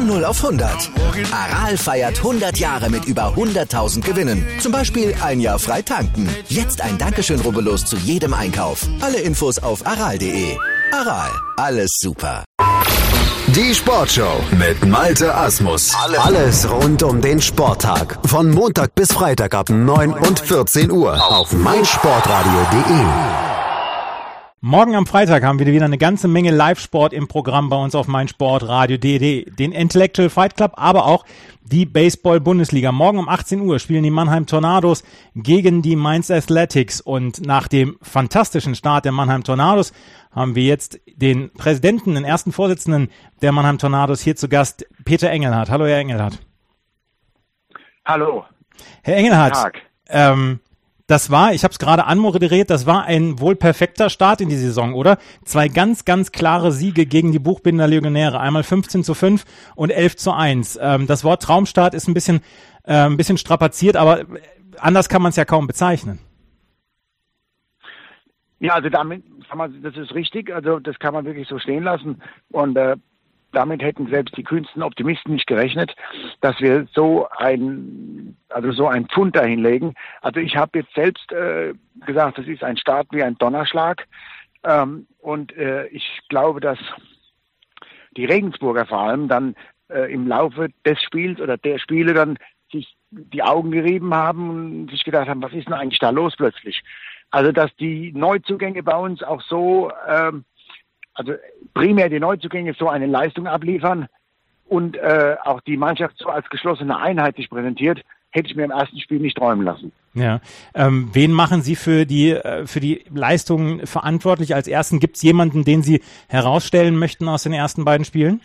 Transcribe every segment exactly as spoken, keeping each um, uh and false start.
Von null auf hundert. Aral feiert hundert Jahre mit über hunderttausend Gewinnen. Zum Beispiel ein Jahr frei tanken. Jetzt ein Dankeschön, rubbellos zu jedem Einkauf. Alle Infos auf aral punkt de. Aral, alles super. Die Sportshow mit Malte Asmus. Alles rund um den Sporttag. Von Montag bis Freitag ab neun und vierzehn Uhr auf meinsportradio punkt de. Morgen am Freitag haben wir wieder eine ganze Menge Live-Sport im Programm bei uns auf meinsportradio punkt de. Den Intellectual Fight Club, aber auch die Baseball-Bundesliga. Morgen um achtzehn Uhr spielen die Mannheim Tornados gegen die Mainz Athletics. Und nach dem fantastischen Start der Mannheim Tornados haben wir jetzt den Präsidenten, den ersten Vorsitzenden der Mannheim Tornados hier zu Gast, Peter Engelhardt. Hallo, Herr Engelhardt. Hallo. Herr Engelhardt, Tag. Ähm, das war, ich habe es gerade anmoderiert, das war ein wohl perfekter Start in die Saison, oder? Zwei ganz, ganz klare Siege gegen die Buchbinder Legionäre. Einmal fünfzehn zu fünf und elf zu eins. Ähm, das Wort Traumstart ist ein bisschen, äh, ein bisschen strapaziert, aber anders kann man es ja kaum bezeichnen. Ja, also damit, das ist richtig, also das kann man wirklich so stehen lassen und äh, damit hätten selbst die kühnsten Optimisten nicht gerechnet, dass wir so ein, also so ein Pfund dahinlegen. Also ich habe jetzt selbst äh, gesagt, das ist ein Start wie ein Donnerschlag ähm, und äh, ich glaube, dass die Regensburger vor allem dann äh, im Laufe des Spiels oder der Spiele dann sich die Augen gerieben haben und sich gedacht haben, was ist denn eigentlich da los plötzlich? Also dass die Neuzugänge bei uns auch so, ähm, also primär die Neuzugänge so eine Leistung abliefern und äh, auch die Mannschaft so als geschlossene Einheit sich präsentiert, hätte ich mir im ersten Spiel nicht träumen lassen. Ja, ähm, wen machen Sie für die äh, für die Leistungen verantwortlich? Als ersten, gibt es jemanden, den Sie herausstellen möchten aus den ersten beiden Spielen?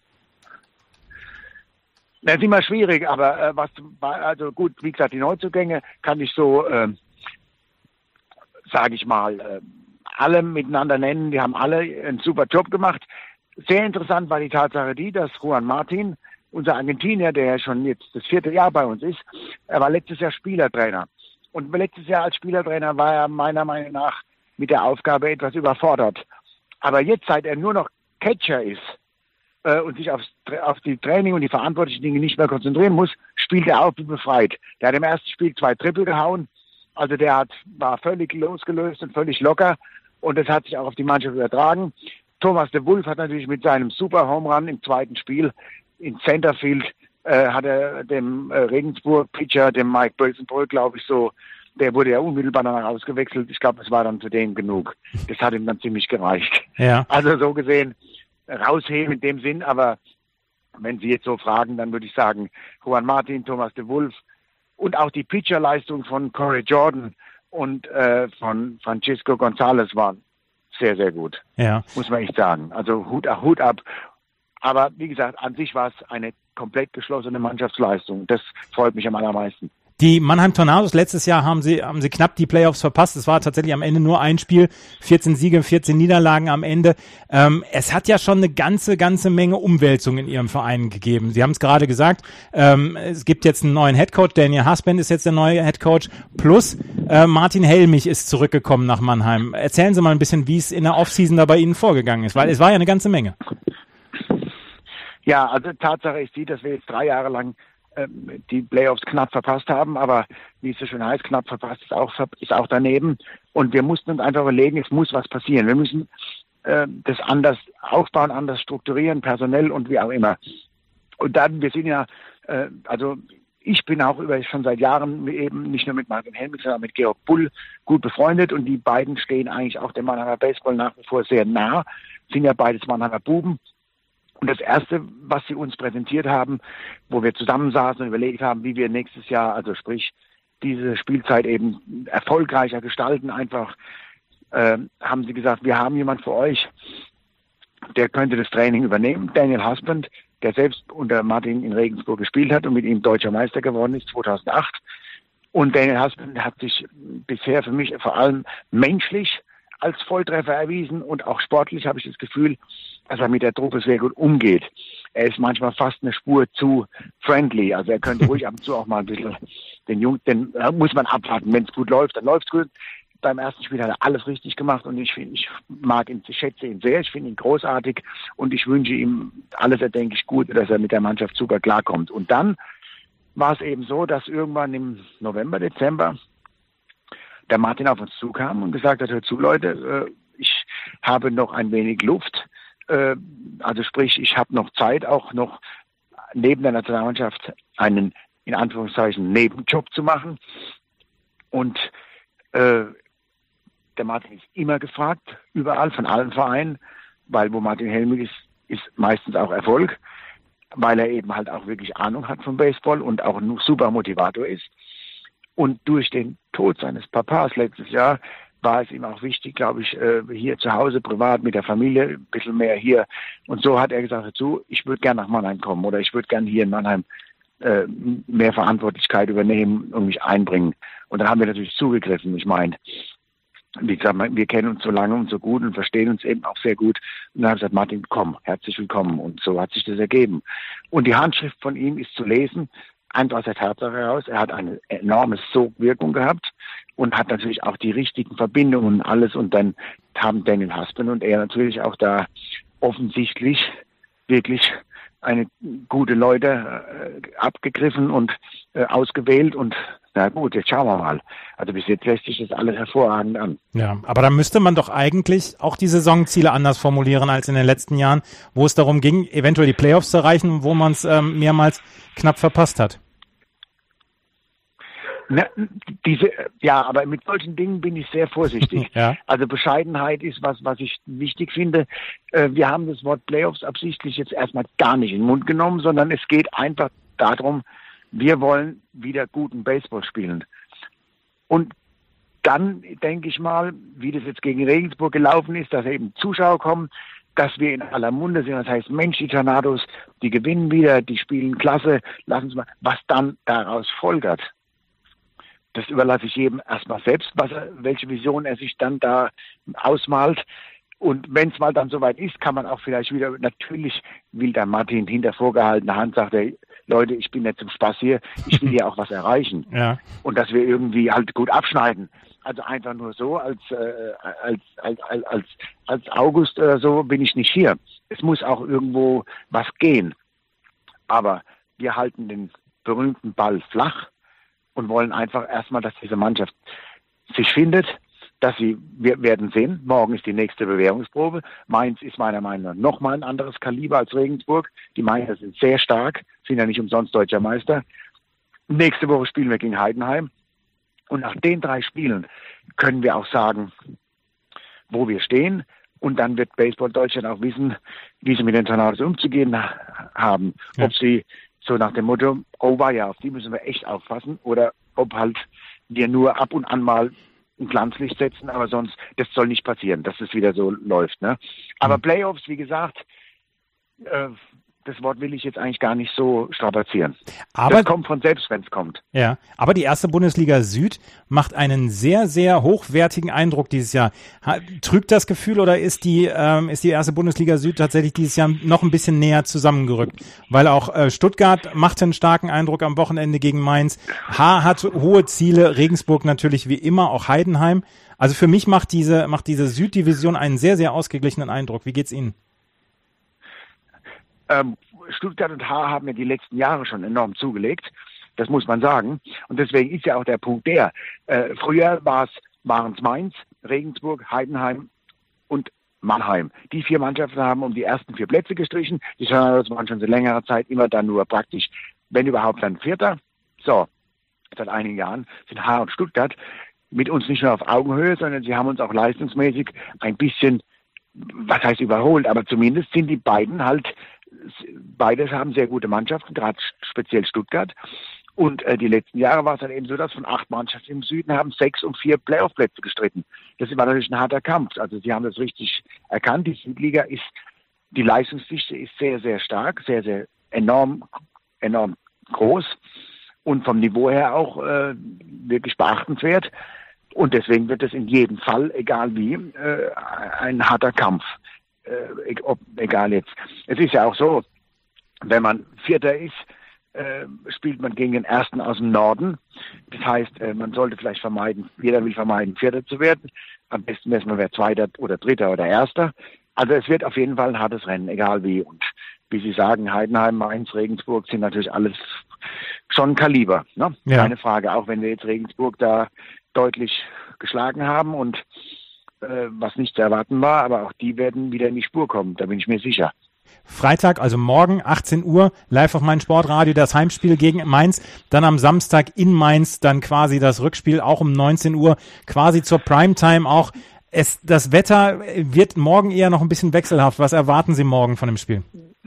Das ist immer schwierig, aber äh, was also gut, wie gesagt, die Neuzugänge kann ich so äh, sage ich mal, äh, alle miteinander nennen. Die haben alle einen super Job gemacht. Sehr interessant war die Tatsache die, dass Juan Martin, unser Argentinier, der ja schon jetzt das vierte Jahr bei uns ist, er war letztes Jahr Spielertrainer. Und letztes Jahr als Spielertrainer war er meiner Meinung nach mit der Aufgabe etwas überfordert. Aber jetzt, seit er nur noch Catcher ist äh, und sich aufs, auf die Training und die verantwortlichen Dinge nicht mehr konzentrieren muss, spielt er auch wie befreit. Der hat im ersten Spiel zwei Triple gehauen. Also der hat, war völlig losgelöst und völlig locker und das hat sich auch auf die Mannschaft übertragen. Thomas de Wulf hat natürlich mit seinem super Home Run im zweiten Spiel in Centerfield äh, hat er dem äh, Regensburg-Pitcher, dem Mike Bölzenbrück, glaube ich so, der wurde ja unmittelbar danach ausgewechselt. Ich glaube, es war dann für den genug. Das hat ihm dann ziemlich gereicht. Ja. Also so gesehen rausheben in dem Sinn, aber wenn Sie jetzt so fragen, dann würde ich sagen, Juan Martin, Thomas de Wulf, und auch die Pitcherleistung von Corey Jordan und äh, von Francisco Gonzalez waren sehr, sehr gut. Ja. Muss man echt sagen. Also Hut, Hut ab. Aber wie gesagt, an sich war es eine komplett geschlossene Mannschaftsleistung. Das freut mich am allermeisten. Die Mannheim Tornados, letztes Jahr haben sie, haben sie knapp die Playoffs verpasst. Es war tatsächlich am Ende nur ein Spiel, vierzehn Siege, vierzehn Niederlagen am Ende. Ähm, es hat ja schon eine ganze, ganze Menge Umwälzung in ihrem Verein gegeben. Sie haben es gerade gesagt, ähm, es gibt jetzt einen neuen Headcoach, Daniel Husband ist jetzt der neue Headcoach, plus äh, Martin Helmich ist zurückgekommen nach Mannheim. Erzählen Sie mal ein bisschen, wie es in der Offseason da bei Ihnen vorgegangen ist, weil es war ja eine ganze Menge. Ja, also Tatsache ist die, dass wir jetzt drei Jahre lang die Playoffs knapp verpasst haben, aber wie es so schön heißt, knapp verpasst ist auch, ist auch daneben. Und wir mussten uns einfach überlegen, es muss was passieren. Wir müssen äh, das anders aufbauen, anders strukturieren, personell und wie auch immer. Und dann, wir sind ja, äh, also ich bin auch über schon seit Jahren eben nicht nur mit Martin Helmich, sondern mit Georg Bull gut befreundet und die beiden stehen eigentlich auch dem Mannheimer Baseball nach wie vor sehr nah, sind ja beides Mannheimer Buben. Und das Erste, was sie uns präsentiert haben, wo wir zusammensaßen und überlegt haben, wie wir nächstes Jahr, also sprich diese Spielzeit eben erfolgreicher gestalten, einfach äh, haben sie gesagt, wir haben jemand für euch, der könnte das Training übernehmen. Daniel Husband, der selbst unter Martin in Regensburg gespielt hat und mit ihm deutscher Meister geworden ist, zweitausendacht. Und Daniel Husband hat sich bisher für mich vor allem menschlich als Volltreffer erwiesen und auch sportlich habe ich das Gefühl, dass er mit der Truppe sehr gut umgeht. Er ist manchmal fast eine Spur zu friendly, also er könnte ruhig ab und zu auch mal ein bisschen den Jungen, den muss man abwarten. Wenn es gut läuft, dann läuft es gut. beim ersten Spiel hat er alles richtig gemacht und ich finde, ich mag ihn, ich schätze ihn sehr, ich finde ihn großartig und ich wünsche ihm alles erdenklich Gute, dass er mit der Mannschaft super klarkommt. Und dann war es eben so, dass irgendwann im November, Dezember der Martin auf uns zukam und gesagt hat, hör zu Leute, äh, ich habe noch ein wenig Luft, äh, also sprich, ich habe noch Zeit, auch noch neben der Nationalmannschaft einen, in Anführungszeichen, Nebenjob zu machen. Und äh, der Martin ist immer gefragt, überall, von allen Vereinen, weil wo Martin Helmig ist, ist meistens auch Erfolg, weil er eben halt auch wirklich Ahnung hat vom Baseball und auch ein super Motivator ist. Und durch den Tod seines Papas letztes Jahr war es ihm auch wichtig, glaube ich, hier zu Hause, privat, mit der Familie, ein bisschen mehr hier. Und so hat er gesagt, dazu, ich würde gerne nach Mannheim kommen oder ich würde gerne hier in Mannheim äh, mehr Verantwortlichkeit übernehmen und mich einbringen. Und dann haben wir natürlich zugegriffen. Ich meine, wie gesagt, wir kennen uns so lange und so gut und verstehen uns eben auch sehr gut. Und dann haben wir gesagt, Martin, komm, herzlich willkommen. Und so hat sich das ergeben. Und die Handschrift von ihm ist zu lesen, einfach aus der Tatsache heraus, er hat eine enorme Sogwirkung gehabt und hat natürlich auch die richtigen Verbindungen und alles. Und dann haben Daniel Husband und er natürlich auch da offensichtlich wirklich eine gute Leute äh, abgegriffen und äh, ausgewählt und na gut, jetzt schauen wir mal. Also bis jetzt lässt sich das alles hervorragend an. Ja, aber da müsste man doch eigentlich auch die Saisonziele anders formulieren als in den letzten Jahren, wo es darum ging, eventuell die Playoffs zu erreichen, wo man es ähm, mehrmals knapp verpasst hat. Na, diese, ja, aber mit solchen Dingen bin ich sehr vorsichtig. Ja. Also Bescheidenheit ist was, was ich wichtig finde. Äh, wir haben das Wort Playoffs absichtlich jetzt erstmal gar nicht in den Mund genommen, sondern es geht einfach darum, wir wollen wieder guten Baseball spielen. Und dann denke ich mal, wie das jetzt gegen Regensburg gelaufen ist, dass eben Zuschauer kommen, dass wir in aller Munde sind. Das heißt, Mensch, die Tornados, die gewinnen wieder, die spielen klasse, lassen Sie mal, was dann daraus folgert. Das überlasse ich jedem erstmal selbst, was er, welche Vision er sich dann da ausmalt. Und wenn es mal dann soweit ist, kann man auch vielleicht wieder, natürlich will der Martin hinter vorgehaltener Hand, sagt er, Leute, ich bin nicht zum Spaß hier, ich will ja auch was erreichen. Ja. Und dass wir irgendwie halt gut abschneiden. Also einfach nur so, als, äh, als, als, als, als, als August oder so bin ich nicht hier. Es muss auch irgendwo was gehen. Aber wir halten den berühmten Ball flach und wollen einfach erstmal, dass diese Mannschaft sich findet, dass sie, wir werden sehen, morgen ist die nächste Bewährungsprobe. Mainz ist meiner Meinung nach nochmal ein anderes Kaliber als Regensburg. Die Mainzer sind sehr stark, sind ja nicht umsonst deutscher Meister. Nächste Woche spielen wir gegen Heidenheim. Und nach den drei Spielen können wir auch sagen, wo wir stehen. Und dann wird Baseball Deutschland auch wissen, wie sie mit den Tornados umzugehen haben. Ja. Ob sie so nach dem Motto, oh war ja, auf die müssen wir echt aufpassen, oder ob halt wir nur ab und an mal ein Glanzlicht setzen, aber sonst, das soll nicht passieren, dass es wieder so läuft. Ne? Aber mhm. Playoffs, wie gesagt, äh, das Wort will ich jetzt eigentlich gar nicht so strapazieren. Aber das kommt von selbst, wenn es kommt. Ja, aber die erste Bundesliga Süd macht einen sehr, sehr hochwertigen Eindruck dieses Jahr. Trügt das Gefühl oder ist die ähm, ist die erste Bundesliga Süd tatsächlich dieses Jahr noch ein bisschen näher zusammengerückt? Weil auch äh, Stuttgart macht einen starken Eindruck am Wochenende gegen Mainz. H hat hohe Ziele, Regensburg natürlich wie immer, auch Heidenheim. Also für mich macht diese macht diese Süddivision einen sehr, sehr ausgeglichenen Eindruck. Wie geht's Ihnen? Stuttgart und H haben ja die letzten Jahre schon enorm zugelegt, das muss man sagen. Und deswegen ist ja auch der Punkt der, äh, früher waren es Mainz, Regensburg, Heidenheim und Mannheim. Die vier Mannschaften haben um die ersten vier Plätze gestrichen. Die Tornados waren schon seit längerer Zeit immer dann nur praktisch, wenn überhaupt, dann Vierter. So, seit einigen Jahren sind H und Stuttgart mit uns nicht nur auf Augenhöhe, sondern sie haben uns auch leistungsmäßig ein bisschen, was heißt überholt, aber zumindest sind die beiden halt, beide haben sehr gute Mannschaften, gerade speziell Stuttgart. Und äh, die letzten Jahre war es dann eben so, dass von acht Mannschaften im Süden haben sechs um vier Playoff-Plätze gestritten. Das war natürlich ein harter Kampf. Also sie haben das richtig erkannt. Die Südliga ist, die Leistungsdichte ist sehr, sehr stark, sehr, sehr enorm, enorm groß und vom Niveau her auch äh, wirklich beachtenswert. Und deswegen wird es in jedem Fall, egal wie, äh, ein harter Kampf. Äh, ob, egal jetzt. Es ist ja auch so, wenn man Vierter ist äh, spielt man gegen den Ersten aus dem Norden. Das heißt, äh, man sollte vielleicht vermeiden, jeder will vermeiden, Vierter zu werden. Am besten wäre es, man wäre Zweiter oder Dritter oder Erster. Also es wird auf jeden Fall ein hartes Rennen, egal wie. Und wie Sie sagen, Heidenheim, Mainz, Regensburg sind natürlich alles schon Kaliber. Ne? Ja. Keine Frage, auch wenn wir jetzt Regensburg da deutlich geschlagen haben und äh, was nicht zu erwarten war, aber auch die werden wieder in die Spur kommen, da bin ich mir sicher. Freitag, also morgen, achtzehn Uhr, live auf Meinsportradio, das Heimspiel gegen Mainz. Dann am Samstag in Mainz dann quasi das Rückspiel, auch um neunzehn Uhr, quasi zur Primetime auch. Es, das Wetter wird morgen eher noch ein bisschen wechselhaft. Was erwarten Sie morgen von dem Spiel?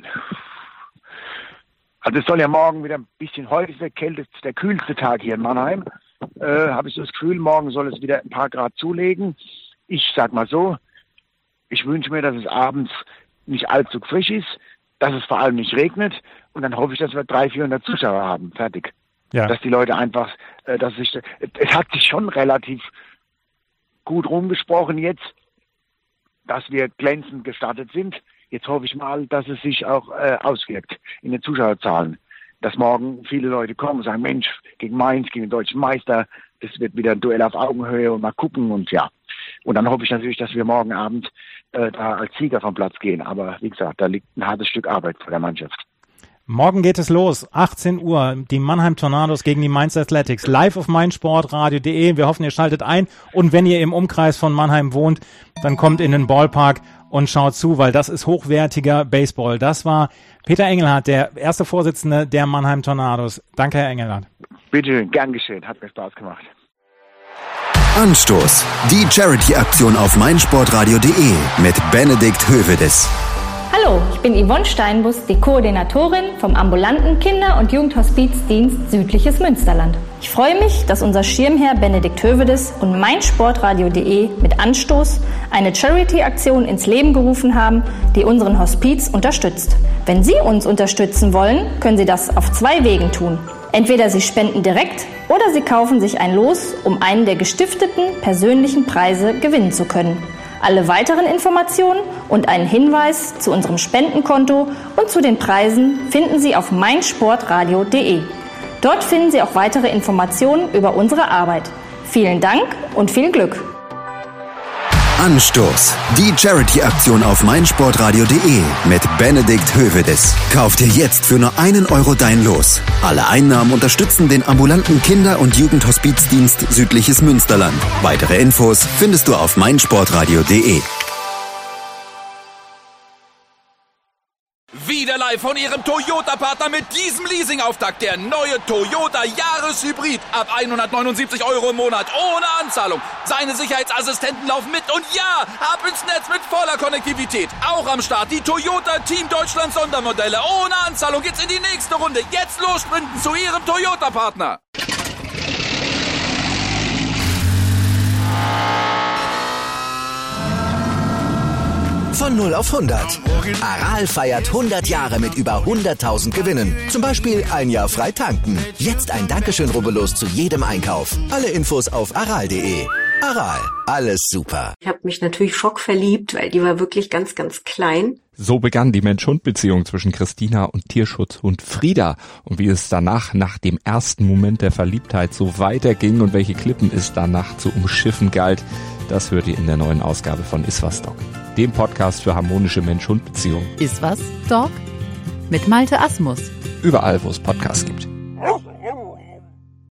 Also es soll ja morgen wieder ein bisschen, heute ist der kälteste, der kühlste Tag hier in Mannheim. Äh, habe ich so das Gefühl, morgen soll es wieder ein paar Grad zulegen. Ich sag mal so, ich wünsche mir, dass es abends nicht allzu frisch ist, dass es vor allem nicht regnet und dann hoffe ich, dass wir dreihundert, vierhundert Zuschauer haben. Fertig. Ja. Dass die Leute einfach, äh, dass sich, es hat sich schon relativ gut rumgesprochen jetzt, dass wir glänzend gestartet sind. Jetzt hoffe ich mal, dass es sich auch äh, auswirkt in den Zuschauerzahlen. Dass morgen viele Leute kommen und sagen, Mensch, gegen Mainz, gegen den deutschen Meister, das wird wieder ein Duell auf Augenhöhe und mal gucken und ja. Und dann hoffe ich natürlich, dass wir morgen Abend äh, da als Sieger vom Platz gehen. Aber wie gesagt, da liegt ein hartes Stück Arbeit vor der Mannschaft. Morgen geht es los, achtzehn Uhr, die Mannheim Tornados gegen die Mainz Athletics, live auf meinsportradio punkt de. Wir hoffen, ihr schaltet ein und wenn ihr im Umkreis von Mannheim wohnt, dann kommt in den Ballpark und schaut zu, weil das ist hochwertiger Baseball. Das war Peter Engelhardt, der erste Vorsitzende der Mannheim Tornados. Danke, Herr Engelhardt. Bitte, gern geschehen, hat mir Spaß gemacht. Anstoß, die Charity-Aktion auf meinsportradio punkt de mit Benedikt Hövedes. Hallo, ich bin Yvonne Steinbus, die Koordinatorin vom ambulanten Kinder- und Jugendhospizdienst Südliches Münsterland. Ich freue mich, dass unser Schirmherr Benedikt Hövedes und meinsportradio punkt de mit Anstoß eine Charity-Aktion ins Leben gerufen haben, die unseren Hospiz unterstützt. Wenn Sie uns unterstützen wollen, können Sie das auf zwei Wegen tun. Entweder Sie spenden direkt oder Sie kaufen sich ein Los, um einen der gestifteten persönlichen Preise gewinnen zu können. Alle weiteren Informationen und einen Hinweis zu unserem Spendenkonto und zu den Preisen finden Sie auf meinsportradio punkt de. Dort finden Sie auch weitere Informationen über unsere Arbeit. Vielen Dank und viel Glück! Anstoß, die Charity-Aktion auf meinsportradio punkt de mit Benedikt Hövedes. Kauf dir jetzt für nur einen Euro dein Los. Alle Einnahmen unterstützen den ambulanten Kinder- und Jugendhospizdienst Südliches Münsterland. Weitere Infos findest du auf meinsportradio punkt de. Wieder live von Ihrem Toyota-Partner mit diesem Leasing-Auftakt. Der neue Toyota Jahreshybrid. Ab hundertneunundsiebzig Euro im Monat. Ohne Anzahlung. Seine Sicherheitsassistenten laufen mit. Und ja, ab ins Netz mit voller Konnektivität. Auch am Start die Toyota Team Deutschland Sondermodelle. Ohne Anzahlung geht's in die nächste Runde. Jetzt los sprinten zu Ihrem Toyota-Partner. Von null auf hundert. Aral feiert hundert Jahre mit über hunderttausend Gewinnen. Zum Beispiel ein Jahr frei tanken. Jetzt ein Dankeschön, rubbellos zu jedem Einkauf. Alle Infos auf aral punkt de. Aral, alles super. Ich habe mich natürlich schockverliebt, weil die war wirklich ganz, ganz klein. So begann die Mensch-Hund-Beziehung zwischen Christina und Tierschutzhund Frieda. Und wie es danach, nach dem ersten Moment der Verliebtheit, so weiterging und welche Klippen es danach zu umschiffen galt, das hört ihr in der neuen Ausgabe von Iswas Dog, dem Podcast für harmonische Mensch-Hund-Beziehungen. Iswas Dog mit Malte Asmus. Überall, wo es Podcasts gibt.